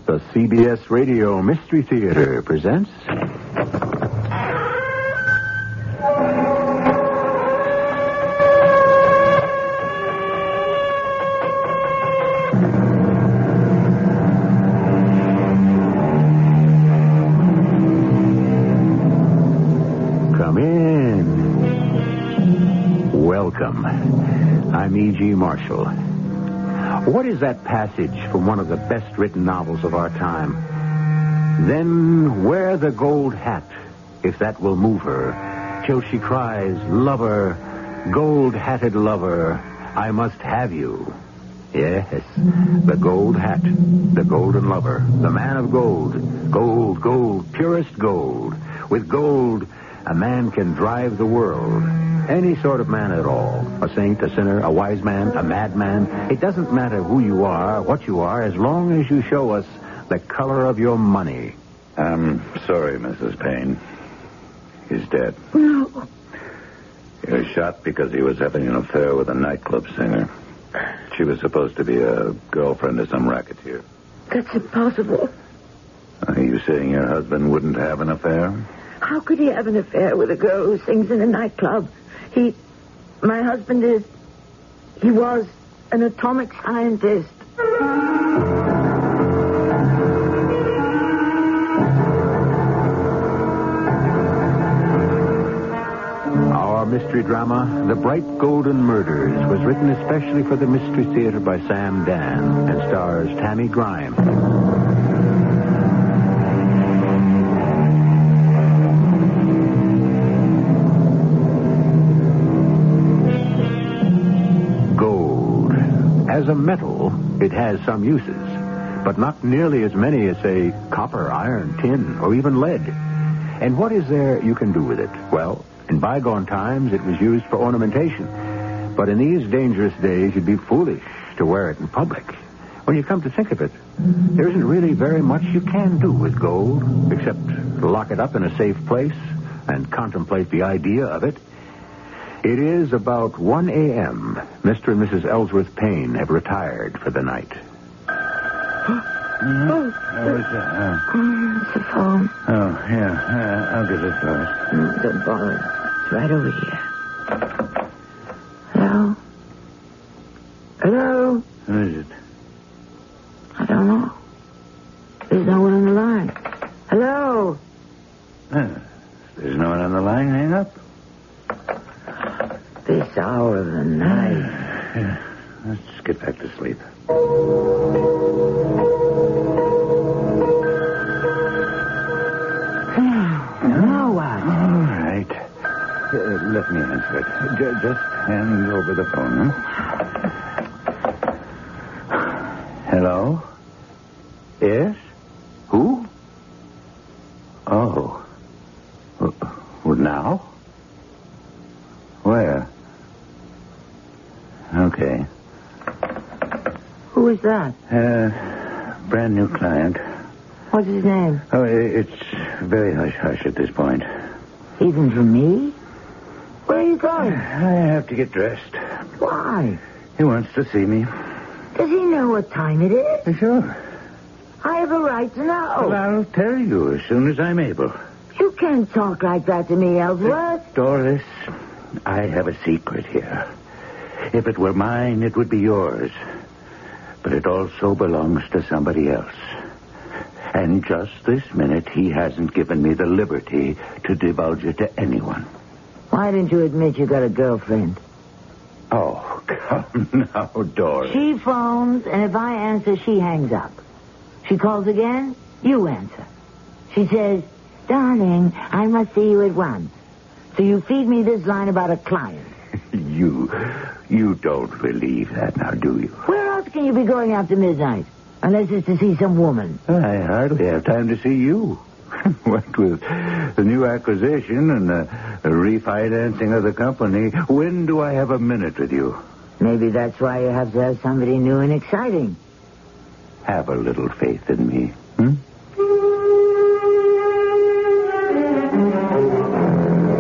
The CBS Radio Mystery Theater presents... Come in. Welcome. I'm E.G. Marshall. What is that passage from one of the best-written novels of our time? Then wear the gold hat, if that will move her, till she cries, lover, gold-hatted lover, I must have you. Yes, the gold hat, the golden lover, the man of gold. Gold, gold, purest gold. With gold, a man can drive the world. Any sort of man at all. A saint, a sinner, a wise man, a madman. It doesn't matter who you are, what you are, as long as you show us the color of your money. I'm sorry, Mrs. Payne. He's dead. No. He was shot because he was having an affair with a nightclub singer. She was supposed to be a girlfriend of some racketeer. That's impossible. Are you saying your husband wouldn't have an affair? How could he have an affair with a girl who sings in a nightclub? My husband he was an atomic scientist. Our mystery drama, The Bright Golden Murders, was written especially for the Mystery Theater by Sam Dan and stars Tammy Grimes. As a metal, it has some uses, but not nearly as many as, say, copper, iron, tin, or even lead. And what is there you can do with it? Well, in bygone times, it was used for ornamentation. But in these dangerous days, you'd be foolish to wear it in public. When you come to think of it, there isn't really very much you can do with gold, except lock it up in a safe place and contemplate the idea of it. It is about 1 a.m. Mr. and Mrs. Ellsworth Payne have retired for the night. Oh, What's that? it's the phone. Oh, yeah. I'll get it first. Don't bother. It's right over here. Hello? Hello? Who is it? I don't know. There's no one on the line. Hello? There's no one on the line. Hang up. This hour of the night. Yeah. Let's get back to sleep. Now what? All right. Let me answer it. Just hand over the phone, huh? Hello? Yes? Who? Oh. Well, now? Where? Okay. Who is that? Brand new client. What's his name? Oh, it's very hush-hush at this point. Even for me? Where are you going? I have to get dressed. Why? He wants to see me. Does he know what time it is? Sure. I have a right to know. Well, I'll tell you as soon as I'm able. You can't talk like that to me, Ellsworth. Doris, I have a secret here. If it were mine, it would be yours. But it also belongs to somebody else. And just this minute, he hasn't given me the liberty to divulge it to anyone. Why didn't you admit you got a girlfriend? Oh, come now, Doris. She phones, and if I answer, she hangs up. She calls again, you answer. She says, darling, I must see you at once. So you feed me this line about a client. You don't believe that now, do you? Where else can you be going after midnight? Unless it's to see some woman. I hardly have time to see you. What with the new acquisition and the refinancing of the company, when do I have a minute with you? Maybe that's why you have to have somebody new and exciting. Have a little faith in me. Hmm?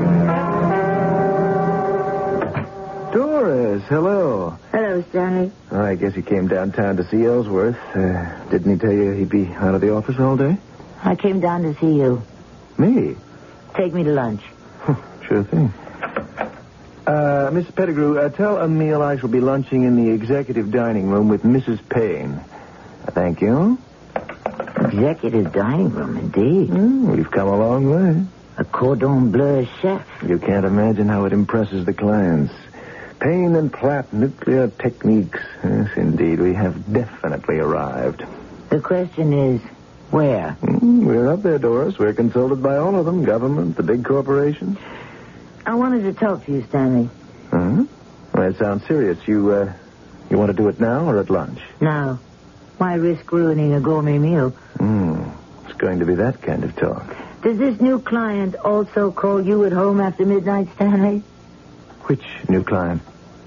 Doris, hello. Hello, Stanley. I guess he came downtown to see Ellsworth. Didn't he tell you he'd be out of the office all day? I came down to see you. Me? Take me to lunch. Sure thing. Mrs. Pettigrew, tell Emile I shall be lunching in the executive dining room with Mrs. Payne. Thank you. Executive dining room, indeed. We've come a long way. A cordon bleu chef. You can't imagine how it impresses the clients. Payne and Platt Nuclear Techniques. Yes, indeed, we have definitely arrived. The question is, where? We're up there, Doris. We're consulted by all of them, government, the big corporations. I wanted to talk to you, Stanley. Well, that sounds serious. You want to do it now or at lunch? Now. Why risk ruining a gourmet meal? It's going to be that kind of talk. Does this new client also call you at home after midnight, Stanley? Which new client?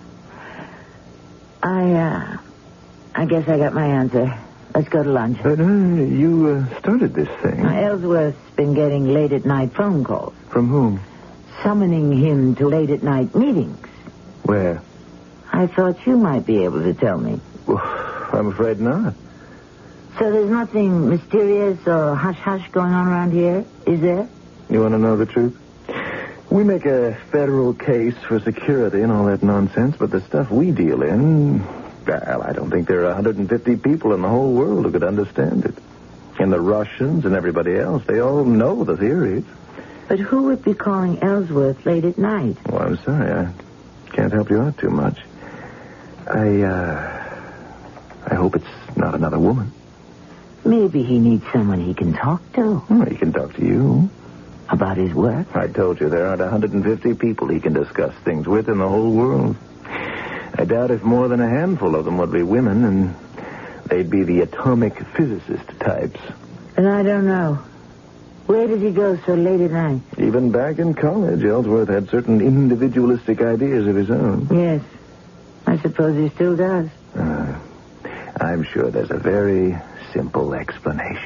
I guess I got my answer. Let's go to lunch. You started this thing. Ellsworth's been getting late-at-night phone calls. From whom? Summoning him to late-at-night meetings. Where? I thought you might be able to tell me. Well, I'm afraid not. So there's nothing mysterious or hush-hush going on around here, is there? You want to know the truth? We make a federal case for security and all that nonsense, but the stuff we deal in, well, I don't think there are 150 people in the whole world who could understand it. And the Russians and everybody else, they all know the theories. But who would be calling Ellsworth late at night? Well, I'm sorry. I can't help you out too much. I hope it's not another woman. Maybe he needs someone he can talk to. Well, he can talk to you. About his work? I told you there aren't 150 people he can discuss things with in the whole world. I doubt if more than a handful of them would be women, and they'd be the atomic physicist types. And I don't know. Where does he go so late at night? Even back in college, Ellsworth had certain individualistic ideas of his own. Yes. I suppose he still does. I'm sure there's a very simple explanation.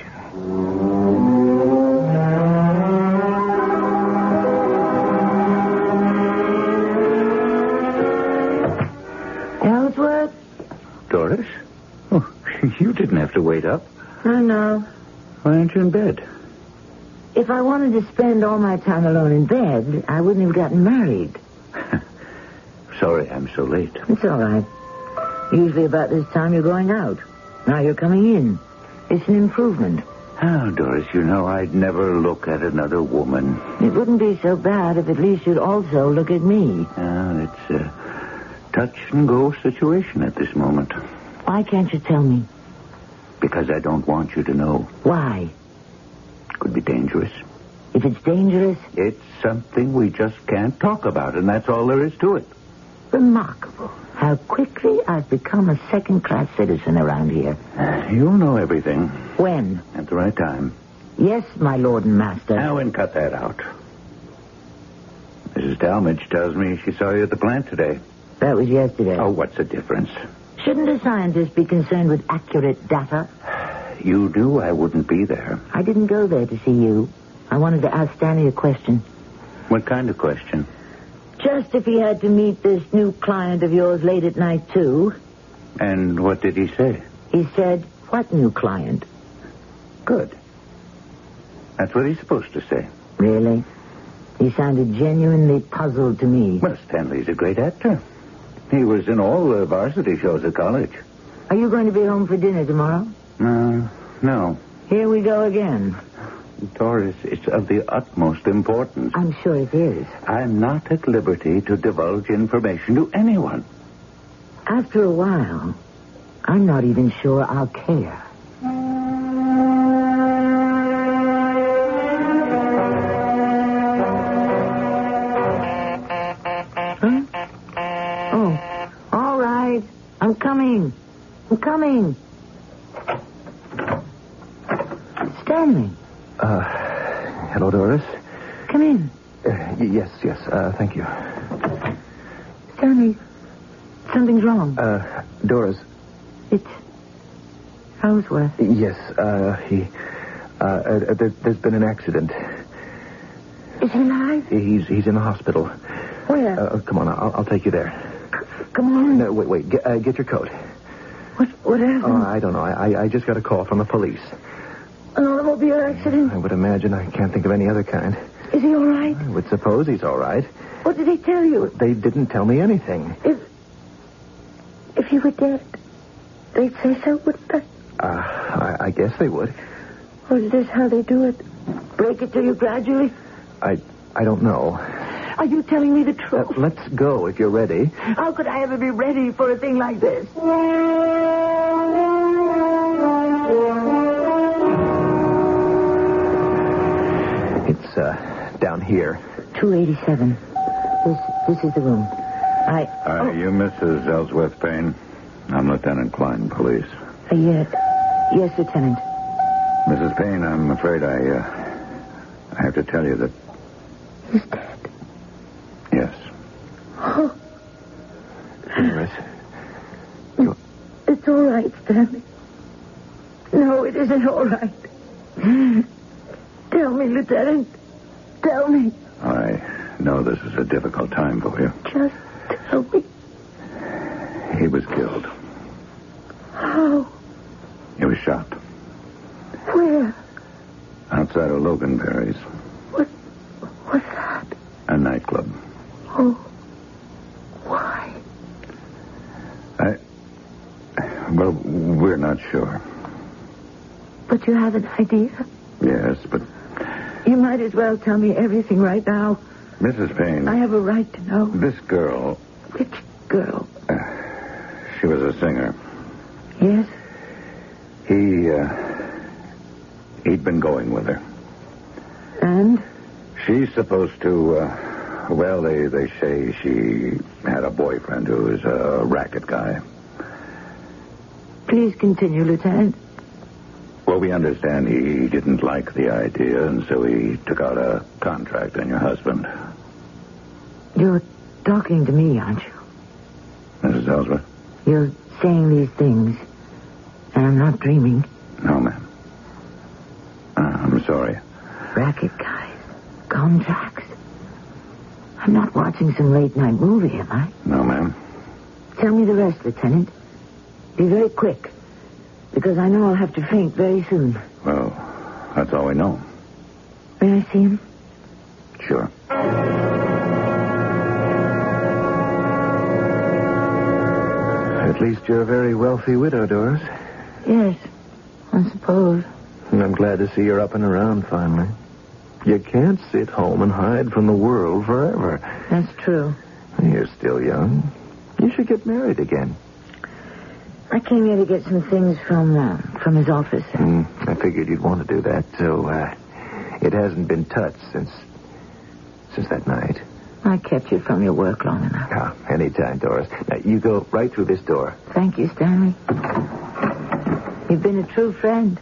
Ellsworth? Doris? Oh, you didn't have to wait up. I know. Why aren't you in bed? If I wanted to spend all my time alone in bed, I wouldn't have gotten married. Sorry I'm so late. It's all right. Usually about this time you're going out. Now you're coming in. It's an improvement. Oh, Doris, you know I'd never look at another woman. It wouldn't be so bad if at least you'd also look at me. It's a touch-and-go situation at this moment. Why can't you tell me? Because I don't want you to know. Why? Could be dangerous. If it's dangerous? It's something we just can't talk about, and that's all there is to it. Remarkable. How quickly I've become a second-class citizen around here. You'll know everything. When? At the right time. Yes, my lord and master. Now, and cut that out. Mrs. Talmadge tells me she saw you at the plant today. That was yesterday. Oh, what's the difference? Shouldn't a scientist be concerned with accurate data? You knew I wouldn't be there. I didn't go there to see you. I wanted to ask Stanley a question. What kind of question? Just if he had to meet this new client of yours late at night, too. And what did he say? He said, what new client? Good. That's what he's supposed to say. Really? He sounded genuinely puzzled to me. Well, Stanley's a great actor. He was in all the varsity shows at college. Are you going to be home for dinner tomorrow? No. Here we go again. Doris, it's of the utmost importance. I'm sure it is. I'm not at liberty to divulge information to anyone. After a while, I'm not even sure I'll care. Huh? Oh, all right. I'm coming. Stanley. Hello, Doris. Come in. Yes, thank you. Stanley, something's wrong. Doris. It's Ellsworth. Yes, there's been an accident. Is he alive? He's in the hospital. Where? Come on, I'll take you there. Come on. No, wait, get your coat. What happened? Oh, I don't know. I just got a call from the police. An automobile accident? I would imagine. I can't think of any other kind. Is he all right? I would suppose he's all right. What did they tell you? They didn't tell me anything. If he were dead, they'd say so, wouldn't they? I guess they would. Or is this how they do it? Break it to you gradually? I don't know. Are you telling me the truth? Let's go if you're ready. How could I ever be ready for a thing like this? It's down here. 287. This is the room. You Mrs. Ellsworth Payne? I'm Lieutenant Klein, police. Yes, Lieutenant. Mrs. Payne, I'm afraid I have to tell you that... He's dead. Yes. Oh. Iris. It's all right, Stanley. No, it isn't all right. Tell me, Lieutenant. Tell me. I know this is a difficult time for you. Just tell me. He was killed. How? He was shot. Where? Outside of Loganberry's. What's that? A nightclub. Oh. Why? Well, we're not sure. But you have an idea? Yes, but... You might as well tell me everything right now. Mrs. Payne... I have a right to know. This girl... Which girl? She was a singer. Yes? He'd been going with her. And? She's supposed to, well, they say she had a boyfriend who was a racket guy. Please continue, Lieutenant. Well, we understand he didn't like the idea, and so he took out a contract on your husband. You're talking to me, aren't you? Mrs. Ellsworth? You're saying these things, and I'm not dreaming. No, ma'am. I'm sorry. Racket guys. Contracts. I'm not watching some late-night movie, am I? No, ma'am. Tell me the rest, Lieutenant. Be very quick, because I know I'll have to faint very soon. Well, that's all we know. May I see him? Sure. At least you're a very wealthy widow, Doris. Yes, I suppose. And I'm glad to see you're up and around finally. You can't sit home and hide from the world forever. That's true. You're still young. You should get married again. I came here to get some things from his office. I figured you'd want to do that, so it hasn't been touched since that night. I kept you from your work long enough. Anytime, Doris. Now, you go right through this door. Thank you, Stanley. You've been a true friend.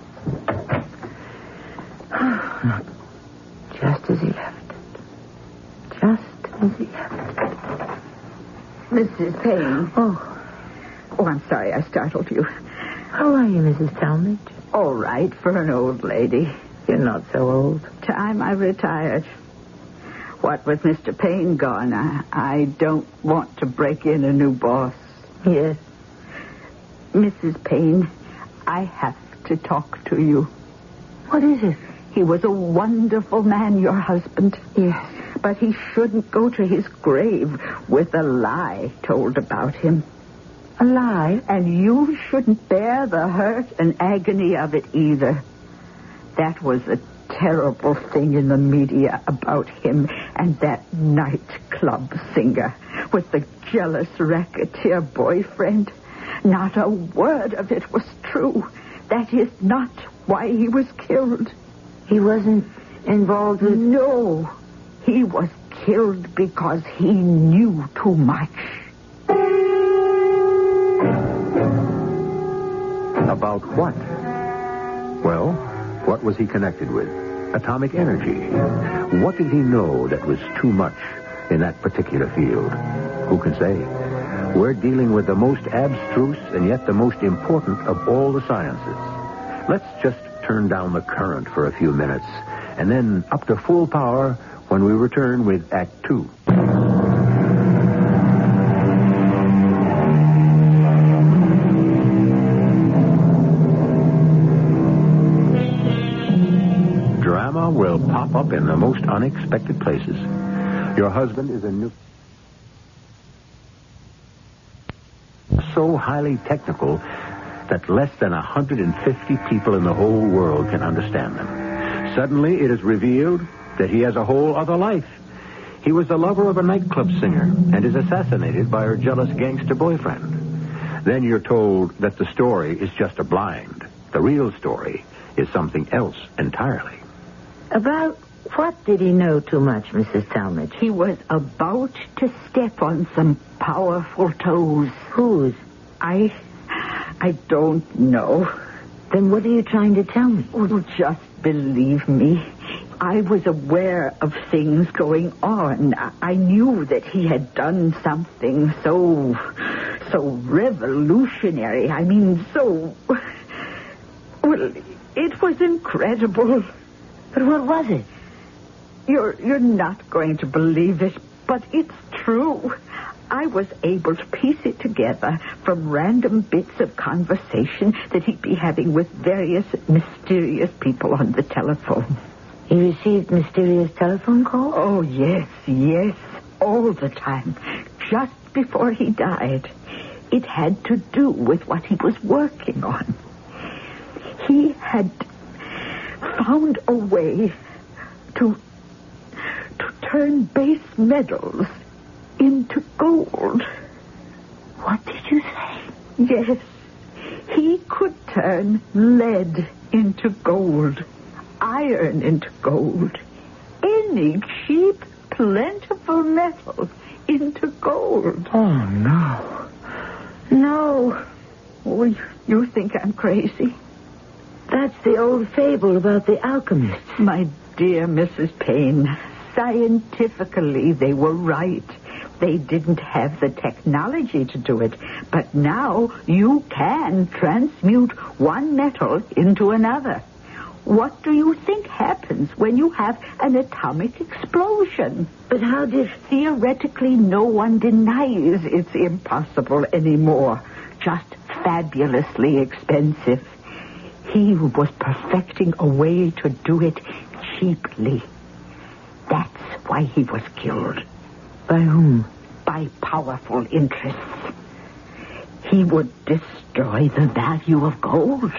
Just as he left it. Just as he left it. Mrs. Payne. Oh, I'm sorry I startled you. how are you, Mrs. Talmadge? All right for an old lady. You're not so old. Time I retired. What with Mr. Payne gone, I don't want to break in a new boss. Yes. Mrs. Payne, I have to talk to you. What is it? He was a wonderful man, your husband. Yes. But he shouldn't go to his grave with a lie told about him. A lie? And you shouldn't bear the hurt and agony of it either. That was a terrible thing in the media about him and that nightclub singer with the jealous racketeer boyfriend. Not a word of it was true. That is not why he was killed. He wasn't involved with... No. He was killed because he knew too much. About what? Well, what was he connected with? Atomic energy. What did he know that was too much in that particular field? Who can say? We're dealing with the most abstruse and yet the most important of all the sciences. Let's just turn down the current for a few minutes and then up to full power when we return with Act 2. drama will pop up in the most unexpected places. Your husband is a new... so highly technical that less than 150 people in the whole world can understand them. Suddenly, it is revealed that he has a whole other life. He was the lover of a nightclub singer and is assassinated by her jealous gangster boyfriend. Then you're told that the story is just a blind. The real story is something else entirely. About what did he know too much, Mrs. Talmadge? He was about to step on some powerful toes. Whose? I don't know. Then what are you trying to tell me? Oh, just believe me. I was aware of things going on. I knew that he had done something so revolutionary. I mean, so... Well, it was incredible. But what was it? You're not going to believe it, but it's true. I was able to piece it together from random bits of conversation that he'd be having with various mysterious people on the telephone. He received mysterious telephone calls? Oh, yes, all the time. Just before he died. It had to do with what he was working on. He had found a way to turn base metals into gold. What did you say? Yes. He could turn lead into gold, iron into gold, any cheap, plentiful metal into gold. Oh, no. No. Oh, you think I'm crazy? That's the old fable about the alchemists. My dear Mrs. Payne, scientifically they were right. They didn't have the technology to do it. But now you can transmute one metal into another. What do you think happens when you have an atomic explosion? But how did... Theoretically, no one denies it's impossible anymore. Just fabulously expensive. He was perfecting a way to do it cheaply. That's why he was killed. By whom? By powerful interests. He would destroy the value of gold.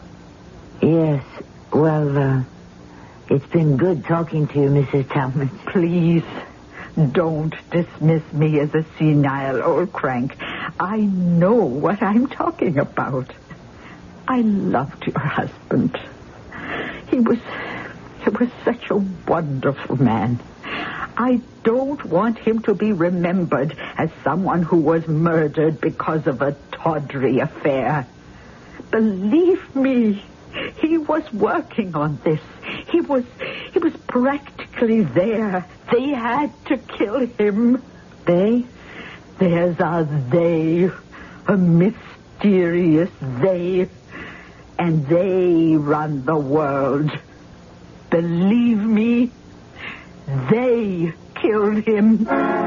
Yes. Well, it's been good talking to you, Mrs. Talmadge. Please, don't dismiss me as a senile old crank. I know what I'm talking about. I loved your husband. He was such a wonderful man. I don't want him to be remembered as someone who was murdered because of a tawdry affair. Believe me, he was working on this. He was practically there. They had to kill him. They? There's a they, a mysterious they, and they run the world. Believe me, they killed him.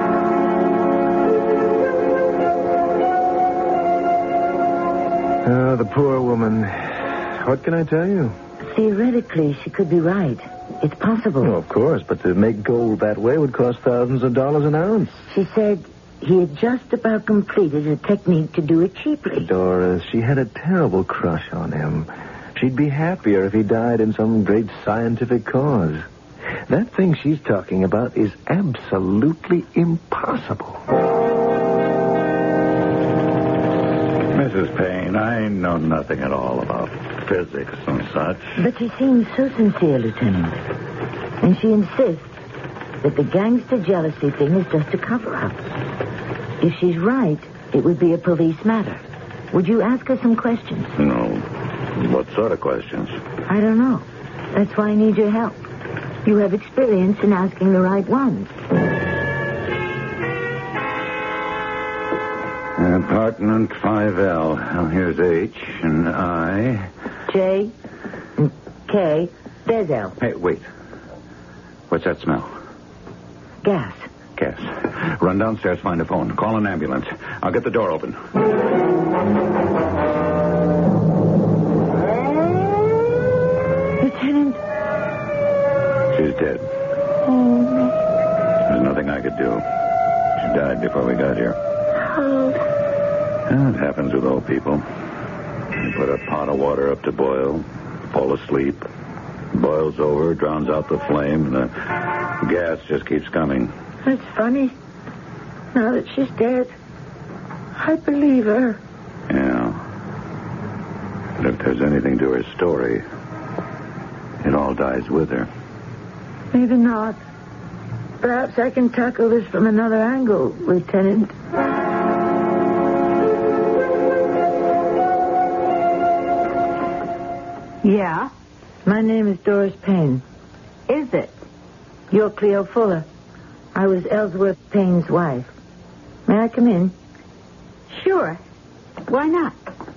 Oh, the poor woman. What can I tell you? Theoretically, she could be right. It's possible. Oh, of course, but to make gold that way would cost thousands of dollars an ounce. She said he had just about completed a technique to do it cheaply. Doris, she had a terrible crush on him. She'd be happier if he died in some great scientific cause. That thing she's talking about is absolutely impossible. Mrs. Payne, I know nothing at all about physics and such. But she seems so sincere, Lieutenant. And she insists that the gangster jealousy thing is just a cover-up. If she's right, it would be a police matter. Would you ask her some questions? No. What sort of questions? I don't know. That's why I need your help. You have experience in asking the right ones. Apartment 5L. Well, here's H and I. J and K. There's L. Hey, wait. What's that smell? Gas. Gas. Run downstairs, find a phone. Call an ambulance. I'll get the door open. Lieutenant, dead. Oh, There's nothing I could do. She died before we got here. oh. It happens with old people. You put a pot of water up to boil, fall asleep, boils over, drowns out the flame, and the gas just keeps coming. That's funny. Now that she's dead, I believe her. Yeah. But if there's anything to her story, it all dies with her. Maybe not. Perhaps I can tackle this from another angle, Lieutenant. Yeah? My name is Doris Payne. Is it? You're Cleo Fuller. I was Ellsworth Payne's wife. May I come in? Sure. Why not?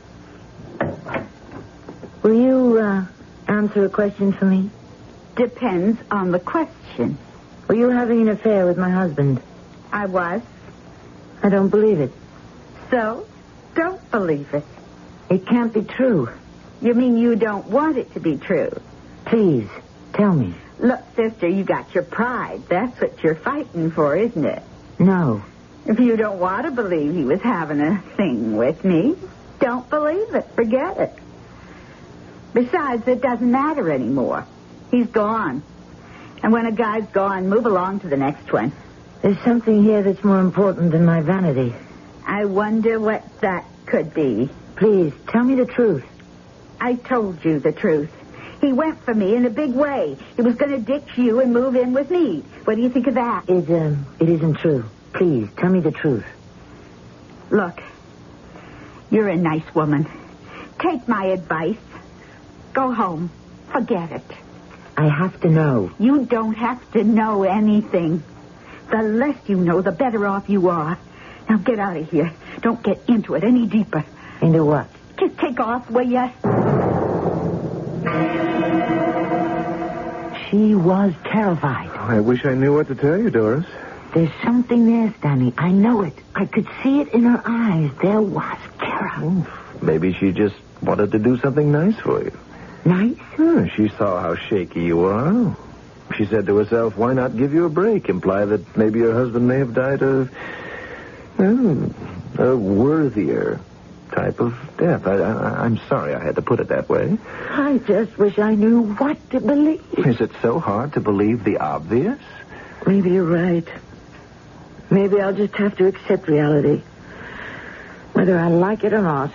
Will you answer a question for me? Depends on the question. Were you having an affair with my husband? I was. I don't believe it. So, don't believe it. It can't be true. You mean you don't want it to be true? Please, tell me. Look, sister, you got your pride. That's what you're fighting for, isn't it? No. If you don't want to believe he was having a thing with me, don't believe it. Forget it. Besides, it doesn't matter anymore. He's gone. And when a guy's gone, move along to the next one. There's something here that's more important than my vanity. I wonder what that could be. Please, tell me the truth. I told you the truth. He went for me in a big way. He was going to ditch you and move in with me. What do you think of that? It isn't true. Please, tell me the truth. Look, you're a nice woman. Take my advice. Go home. Forget it. I have to know. You don't have to know anything. The less you know, the better off you are. Now get out of here. Don't get into it any deeper. Into what? Just take off, will ya? She was terrified. I wish I knew what to tell you, Doris. There's something there, Stanley. I know it. I could see it in her eyes. There was terror. Maybe she just wanted to do something nice for you. Nice? She saw how shaky you are. She said to herself, why not give you a break? Imply that maybe your husband may have died of a worthier type of death. I'm sorry I had to put it that way. I just wish I knew what to believe. Is it so hard to believe the obvious? Maybe you're right. Maybe I'll just have to accept reality, whether I like it or not.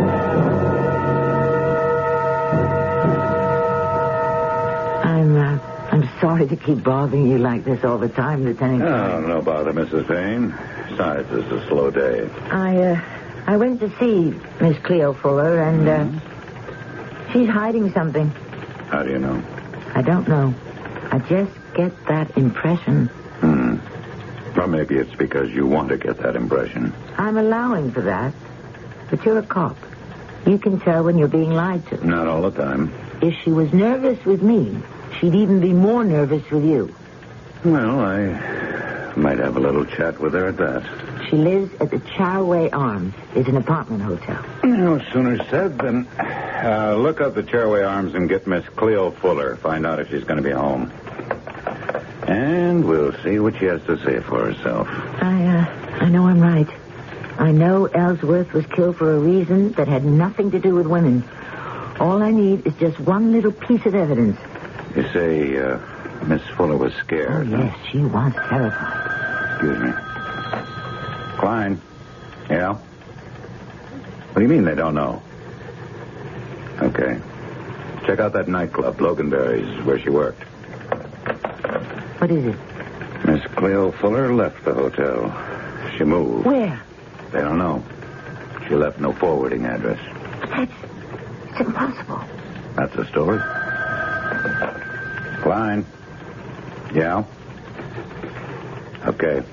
I'm sorry to keep bothering you like this all the time, Lieutenant. Oh, no bother, Mrs. Payne. Besides, it's a slow day. I went to see Miss Cleo Fuller, and she's hiding something. How do you know? I don't know. I just get that impression. Or maybe it's because you want to get that impression. I'm allowing for that. But you're a cop. You can tell when you're being lied to. Not all the time. If she was nervous with me, she'd even be more nervous with you. Well, I might have a little chat with her at that. She lives at the Charway Arms. It's an apartment hotel. No sooner said than... look up the Charway Arms and get Miss Cleo Fuller. Find out if she's going to be home. And we'll see what she has to say for herself. I know I'm right. I know Ellsworth was killed for a reason that had nothing to do with women. All I need is just one little piece of evidence. You say Miss Fuller was scared. Oh, yes, she was terrified. Excuse me. Klein. Yeah? What do you mean they don't know? Okay. Check out that nightclub, Loganberry's, where she worked. What is it? Miss Cleo Fuller left the hotel. She moved. Where? They don't know. She left no forwarding address. It's impossible. That's the story. Klein. Yeah? Okay.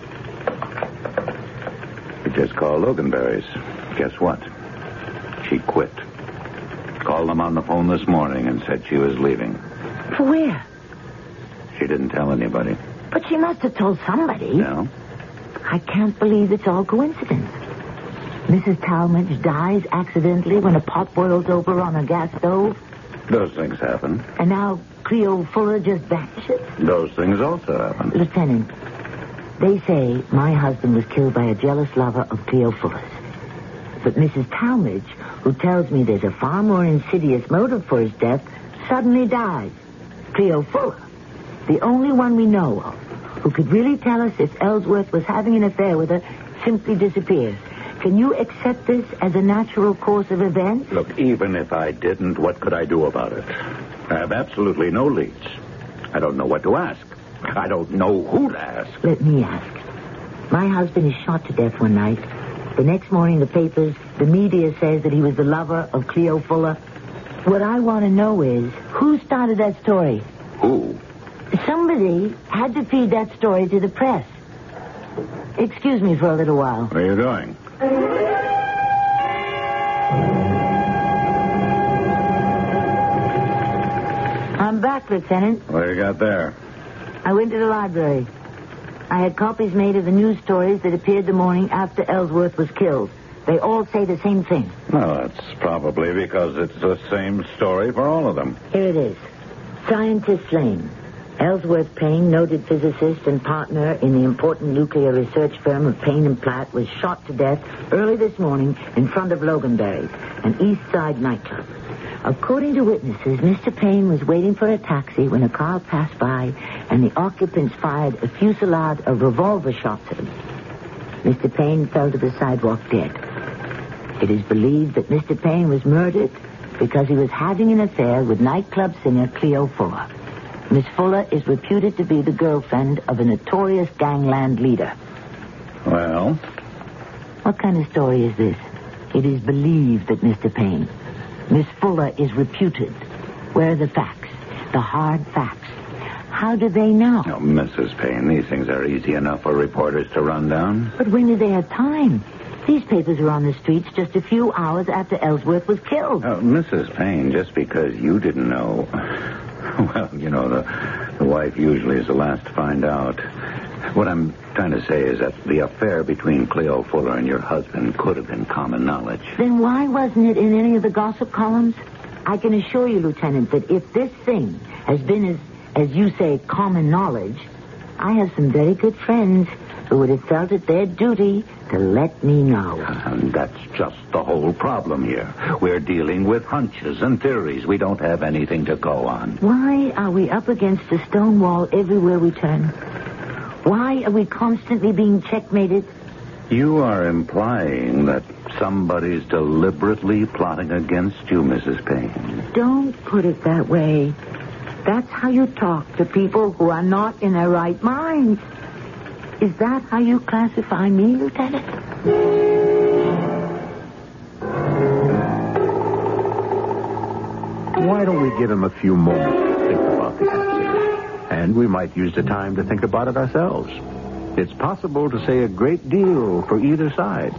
We just called Loganberry's. Guess what? She quit. Called them on the phone this morning and said she was leaving. For where? She didn't tell anybody. But she must have told somebody. No? I can't believe it's all coincidence. Mrs. Talmadge dies accidentally when a pot boils over on a gas stove. Those things happen. And now Cleo Fuller just vanishes? Those things also happen. Lieutenant, they say my husband was killed by a jealous lover of Cleo Fuller's. But Mrs. Talmadge, who tells me there's a far more insidious motive for his death, suddenly dies. Cleo Fuller, the only one we know of who could really tell us if Ellsworth was having an affair with her, simply disappears. Can you accept this as a natural course of events? Look, even if I didn't, what could I do about it? I have absolutely no leads. I don't know what to ask. I don't know who to ask. Let me ask. My husband is shot to death one night. The next morning, the papers, the media says that he was the lover of Cleo Fuller. What I want to know is, who started that story? Who? Somebody had to feed that story to the press. Excuse me for a little while. Where are you going? I'm back, Lieutenant. What do you got there? I went to the library. I had copies made of the news stories that appeared the morning after Ellsworth was killed. They all say the same thing. Well, that's probably because it's the same story for all of them. Here it is. Scientist slain. Ellsworth Payne, noted physicist and partner in the important nuclear research firm of Payne and Platt, was shot to death early this morning in front of Loganberry's, an East Side nightclub. According to witnesses, Mr. Payne was waiting for a taxi when a car passed by and the occupants fired a fusillade of revolver shots at him. Mr. Payne fell to the sidewalk dead. It is believed that Mr. Payne was murdered because he was having an affair with nightclub singer Cleo Fuller. Miss Fuller is reputed to be the girlfriend of a notorious gangland leader. Well? What kind of story is this? It is believed that Mr. Payne. Miss Fuller is reputed. Where are the facts? The hard facts. How do they know? Oh, Mrs. Payne, these things are easy enough for reporters to run down. But when do they have time? These papers were on the streets just a few hours after Ellsworth was killed. Oh, Mrs. Payne, just because you didn't know... Well, you know, the wife usually is the last to find out. What I'm trying to say is that the affair between Cleo Fuller and your husband could have been common knowledge. Then why wasn't it in any of the gossip columns? I can assure you, Lieutenant, that if this thing has been, as you say, common knowledge, I have some very good friends who would have felt it their duty to let me know. And that's just the whole problem here. We're dealing with hunches and theories. We don't have anything to go on. Why are we up against a stone wall everywhere we turn? Why are we constantly being checkmated? You are implying that somebody's deliberately plotting against you, Mrs. Payne. Don't put it that way. That's how you talk to people who are not in their right minds. Is that how you classify me, Lieutenant? Why don't we give him a few moments to think about the answer? And we might use the time to think about it ourselves. It's possible to say a great deal for either side.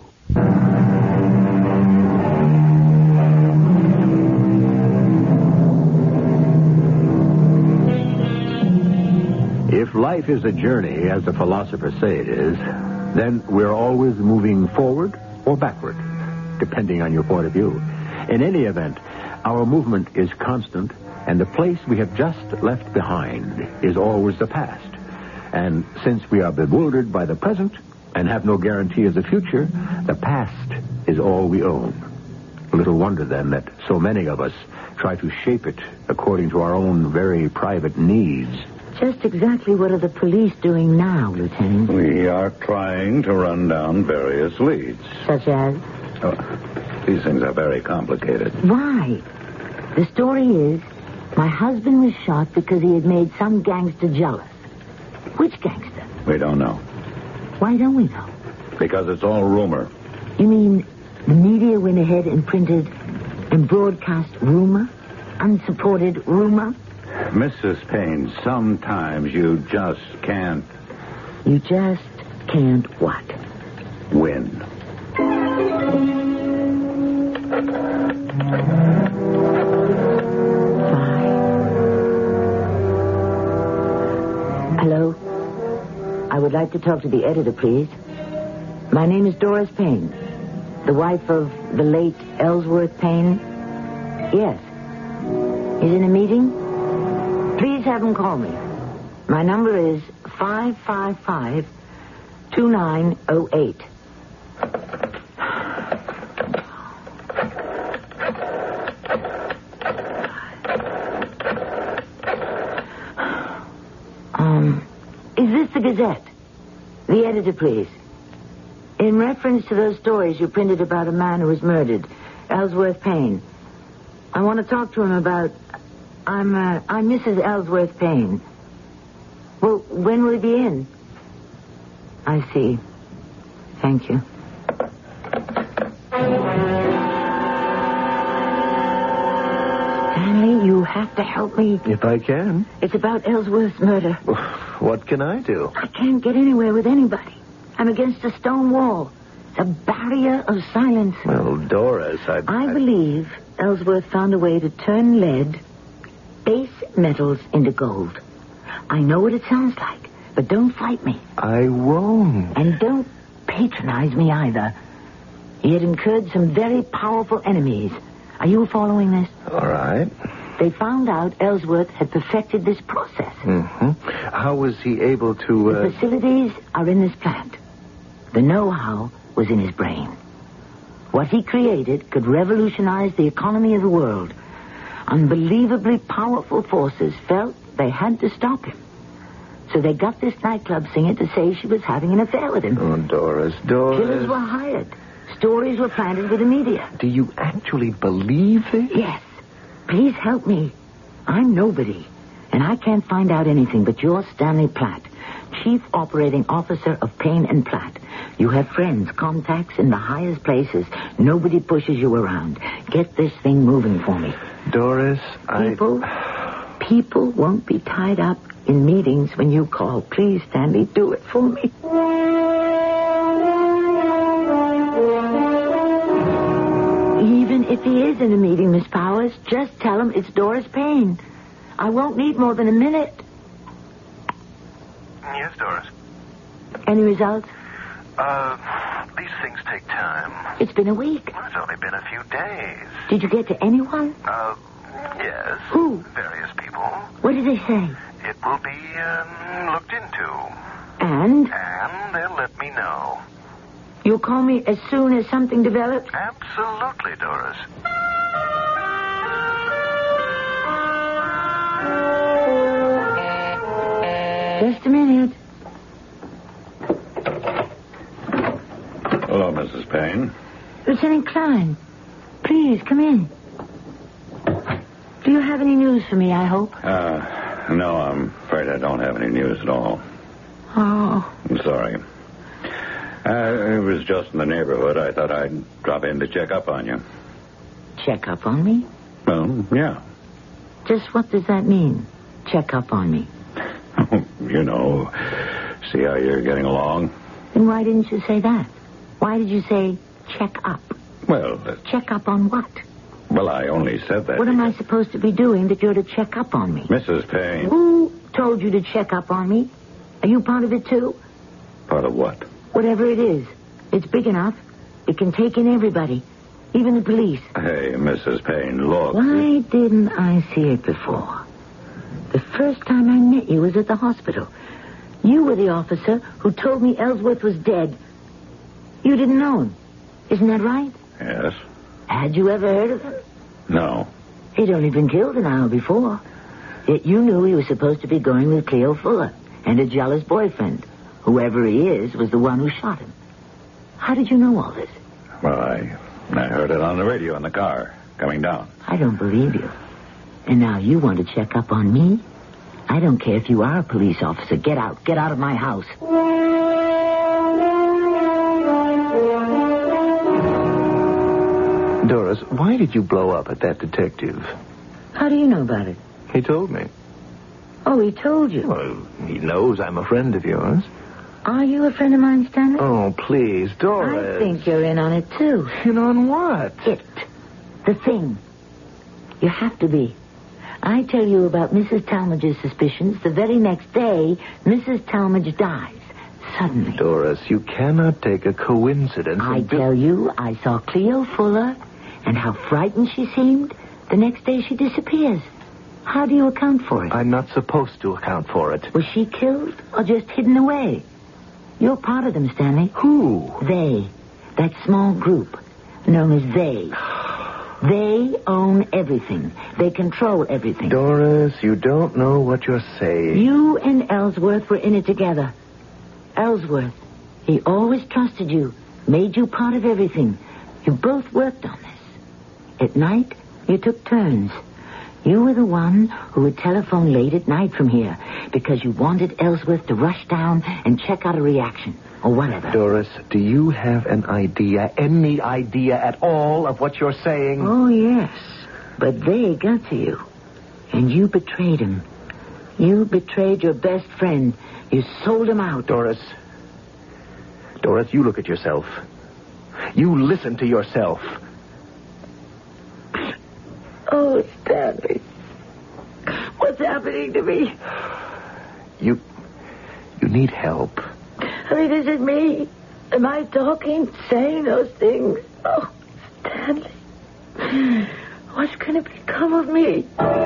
If life is a journey, as the philosophers say it is, then we're always moving forward or backward, depending on your point of view. In any event, our movement is constant, and the place we have just left behind is always the past. And since we are bewildered by the present and have no guarantee of the future, the past is all we own. Little wonder, then, that so many of us try to shape it according to our own very private needs. Just exactly what are the police doing now, Lieutenant? We are trying to run down various leads. Such as? These things are very complicated. Why? The story is, my husband was shot because he had made some gangster jealous. Which gangster? We don't know. Why don't we know? Because it's all rumor. You mean the media went ahead and printed and broadcast rumor? Unsupported rumor? Mrs. Payne, sometimes you just can't... You just can't what? Win. Hello? I would like to talk to the editor, please. My name is Doris Payne, the wife of the late Ellsworth Payne. Yes. He's in a meeting? Please have him call me. My number is 555-2908. Is this the Gazette? The editor, please. In reference to those stories you printed about a man who was murdered, Ellsworth Payne. I want to talk to him about... I'm Mrs. Ellsworth Payne. Well, when will he be in? I see. Thank you. Stanley, you have to help me. If I can. It's about Ellsworth's murder. What can I do? I can't get anywhere with anybody. I'm against a stone wall. It's a barrier of silence. Well, Doris, I believe Ellsworth found a way to turn lead, base metals into gold. I know what it sounds like, but don't fight me. I won't. And don't patronize me either. He had incurred some very powerful enemies. Are you following this? All right. They found out Ellsworth had perfected this process. Mm-hmm. How was he able to... The facilities are in this plant. The know-how was in his brain. What he created could revolutionize the economy of the world. Unbelievably powerful forces felt they had to stop him. So they got this nightclub singer to say she was having an affair with him. Oh, Doris. Killers were hired. Stories were planted with the media. Do you actually believe this? Yes. Please help me. I'm nobody, and I can't find out anything but you're Stanley Platt, Chief Operating Officer of Payne and Platt. You have friends, contacts in the highest places. Nobody pushes you around. Get this thing moving for me. Doris, People won't be tied up in meetings when you call. Please, Stanley, do it for me. Even if he is in a meeting, Miss Powers, just tell him it's Doris Payne. I won't need more than a minute. Yes, Doris. Any results? These things take time. It's been a week. Well, it's only been a few days. Did you get to anyone? Yes. Who? Various people. What did they say? It will be, looked into. And? And they'll let me know. You'll call me as soon as something develops? Absolutely, Doris. Just a minute. Hello, Mrs. Payne. Lieutenant Klein, please come in. Do you have any news for me, I hope? No, I'm afraid I don't have any news at all. Oh. I'm sorry. It was just in the neighborhood. I thought I'd drop in to check up on you. Check up on me? Well, yeah. Just what does that mean, check up on me? You know, see how you're getting along? Then why didn't you say that? Why did you say check up? Well, Check up on what? well, I only said that. What am I supposed to be doing that you're to check up on me? Mrs. Payne. Who told you to check up on me? Are you part of it, too? Part of what? Whatever it is. It's big enough. It can take in everybody. Even the police. Hey, Mrs. Payne, look. Why didn't I see it before? The first time I met you was at the hospital. You were the officer who told me Ellsworth was dead. You didn't know him. Isn't that right? Yes? Had you ever heard of him? No. He'd only been killed an hour before. Yet you knew he was supposed to be going with Cleo Fuller and a jealous boyfriend. Whoever he is was the one who shot him. How did you know all this? Well, I heard it on the radio in the car, coming down. I don't believe you. And now you want to check up on me? I don't care if you are a police officer. Get out. Get out of my house. Doris, why did you blow up at that detective? How do you know about it? He told me. Oh, he told you. Well, he knows I'm a friend of yours. Are you a friend of mine, Stanley? Oh, please, Doris. I think you're in on it, too. In on what? It. The thing. You have to be. I tell you about Mrs. Talmadge's suspicions. The very next day, Mrs. Talmadge dies. Suddenly. Doris, you cannot take a coincidence. I tell you, I saw Cleo Fuller, and how frightened she seemed. The next day she disappears. How do you account for it? I'm not supposed to account for it. Was she killed or just hidden away? You're part of them, Stanley. Who? They. That small group known as they. They own everything. They control everything. Doris, you don't know what you're saying. You and Ellsworth were in it together. Ellsworth, he always trusted you, made you part of everything. You both worked on this. At night, you took turns. You were the one who would telephone late at night from here because you wanted Ellsworth to rush down and check out a reaction or whatever. Doris, do you have an idea, any idea at all of what you're saying? Oh, yes. But they got to you. And you betrayed him. You betrayed your best friend. You sold him out. Doris, you look at yourself. You listen to yourself. Oh, Stanley. What's happening to me? You need help. I mean, is it me? Am I talking, saying those things? Oh, Stanley. What's going to become of me?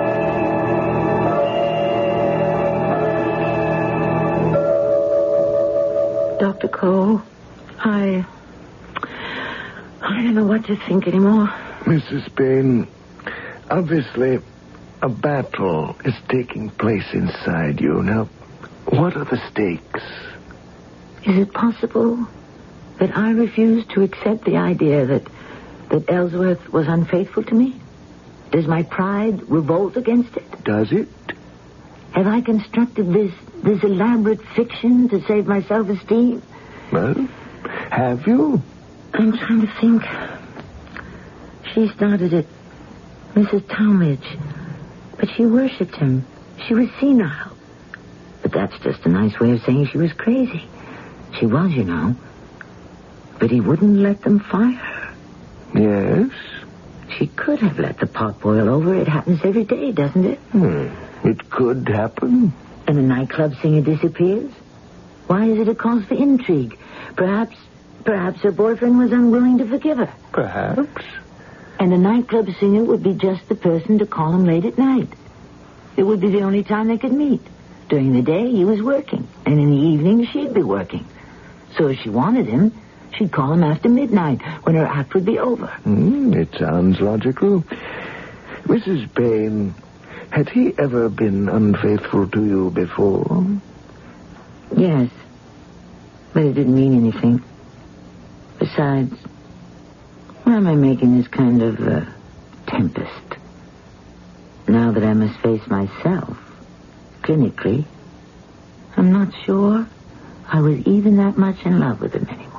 Dr. Cole, I don't know what to think anymore. Mrs. Bain, obviously a battle is taking place inside you. Now, what are the stakes? Is it possible that I refuse to accept the idea that Ellsworth was unfaithful to me? Does my pride revolt against it? Does it? Have I constructed this elaborate fiction to save my self-esteem? Well, have you? I'm trying to think. She started it, Mrs. Talmadge. But she worshipped him. She was senile. But that's just a nice way of saying she was crazy. She was, you know. But he wouldn't let them fire her. Yes? She could have let the pot boil over. It happens every day, doesn't it? It could happen. And a nightclub singer disappears? Why is it a cause for intrigue? Perhaps her boyfriend was unwilling to forgive her. Perhaps. And the nightclub singer would be just the person to call him late at night. It would be the only time they could meet. During the day, he was working. And in the evening, she'd be working. So if she wanted him, she'd call him after midnight, when her act would be over. It sounds logical. Mrs. Bain, had he ever been unfaithful to you before? Yes. But it didn't mean anything. Besides, why am I making this kind of tempest? Now that I must face myself, clinically, I'm not sure I was even that much in love with him anymore.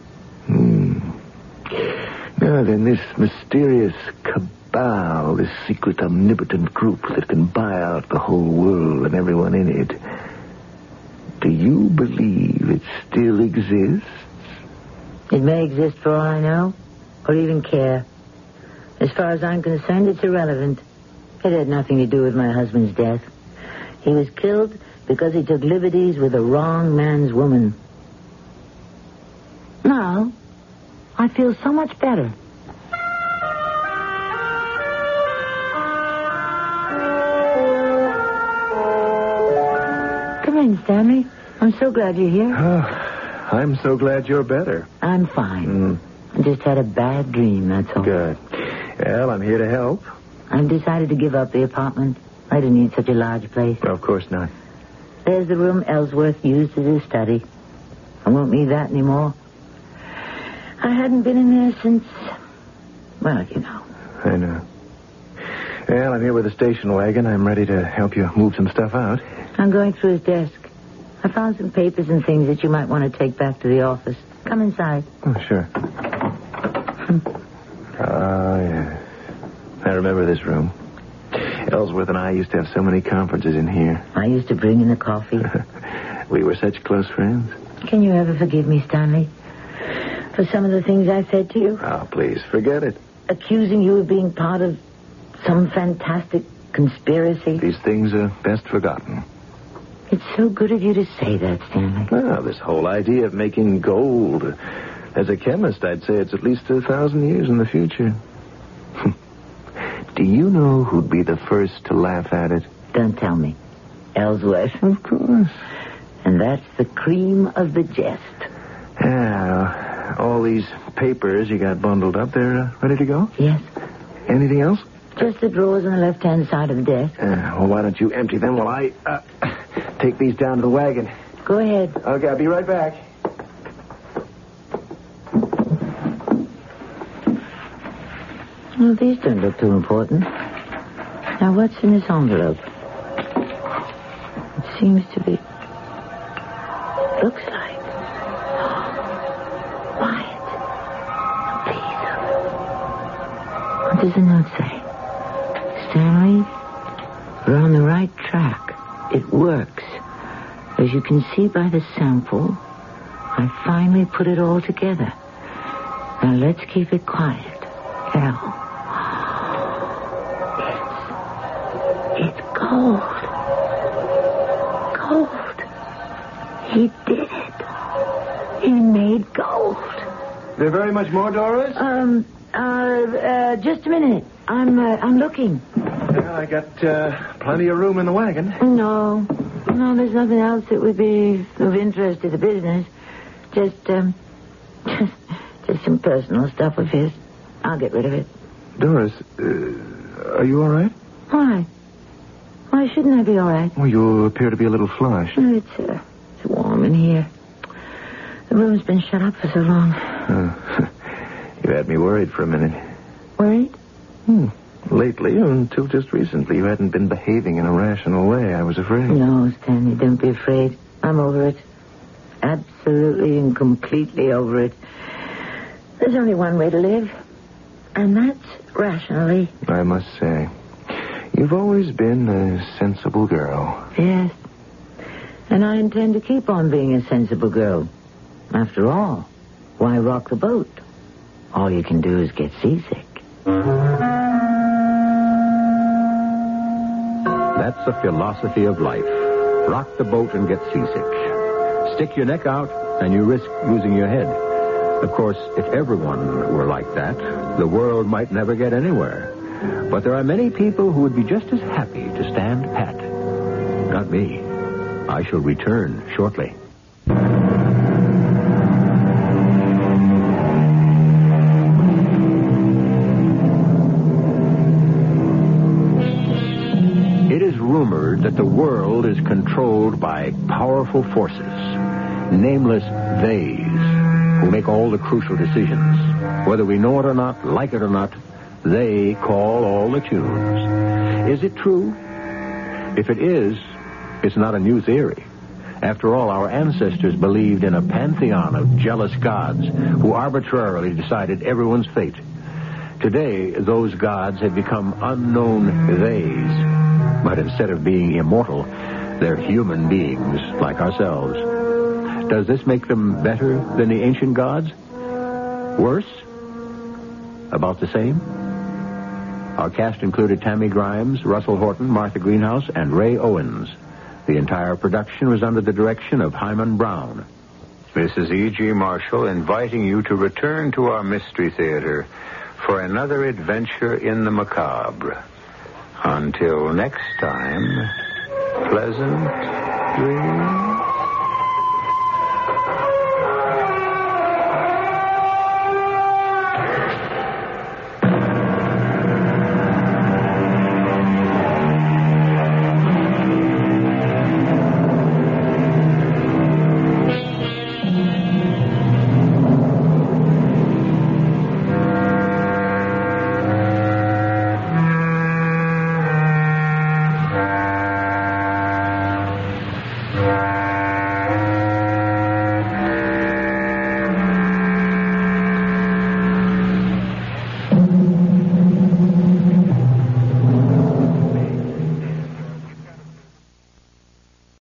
Now then, this mysterious cabal, this secret omnipotent group that can buy out the whole world and everyone in it, do you believe it still exists? It may exist for all I know, or even care. As far as I'm concerned, it's irrelevant. It had nothing to do with my husband's death. He was killed because he took liberties with the wrong man's woman. Now, I feel so much better. Come in, Stanley. I'm so glad you're here. I'm so glad you're better. I'm fine. I just had a bad dream, that's all. Good. Well, I'm here to help. I've decided to give up the apartment. I didn't need such a large place. Of course not. There's the room Ellsworth used as his study. I won't need that anymore. I hadn't been in there since, well, you know. I know. Well, I'm here with a station wagon. I'm ready to help you move some stuff out. I'm going through his desk. I found some papers and things that you might want to take back to the office. Come inside. Oh, sure. Oh, yes. I remember this room. Ellsworth and I used to have so many conferences in here. I used to bring in the coffee. We were such close friends. Can you ever forgive me, Stanley, for some of the things I said to you? Oh, please, forget it. Accusing you of being part of some fantastic conspiracy. These things are best forgotten. It's so good of you to say that, Stanley. Well, this whole idea of making gold. As a chemist, I'd say it's at least 1,000 years in the future. Do you know who'd be the first to laugh at it? Don't tell me. Ellsworth. Of course. And that's the cream of the jest. Yeah, all these papers you got bundled up, they're ready to go? Yes. Anything else? Just the drawers on the left-hand side of the desk. Well, why don't you empty them while I take these down to the wagon? Go ahead. Okay, I'll be right back. Well, these don't look too important. Now, what's in this envelope? It seems to be... Looks like... Wyatt. A piece of... What does the note say? Stanley, we're on the right track. It works. As you can see by the sample, I finally put it all together. Now, let's keep it quiet. L. It's gold. Gold. He did it. He made gold. There very much more, Doris? Just a minute. I'm looking. Yeah, I got plenty of room in the wagon. No, there's nothing else that would be of interest to the business. Just some personal stuff of his. I'll get rid of it. Doris, are you all right? Why? Why shouldn't I be all right? Well, you appear to be a little flushed. It's warm in here. The room's been shut up for so long. You had me worried for a minute. Worried? Lately, until just recently, you hadn't been behaving in a rational way. I was afraid. No, Stanley, don't be afraid. I'm over it. Absolutely and completely over it. There's only one way to live, and that's rationally. I must say, you've always been a sensible girl. Yes. And I intend to keep on being a sensible girl. After all, why rock the boat? All you can do is get seasick. That's the philosophy of life. Rock the boat and get seasick. Stick your neck out and you risk losing your head. Of course, if everyone were like that, the world might never get anywhere. But there are many people who would be just as happy to stand pat. Not me. I shall return shortly. It is rumored that the world is controlled by powerful forces, nameless theys, who make all the crucial decisions. Whether we know it or not, like it or not, they call all the tunes. Is it true? If it is, it's not a new theory. After all, our ancestors believed in a pantheon of jealous gods who arbitrarily decided everyone's fate. Today, those gods have become unknown theys. But instead of being immortal, they're human beings like ourselves. Does this make them better than the ancient gods? Worse? About the same? Our cast included Tammy Grimes, Russell Horton, Martha Greenhouse, and Ray Owens. The entire production was under the direction of Hyman Brown. This is E.G. Marshall inviting you to return to our Mystery Theater for another adventure in the macabre. Until next time, pleasant dreams.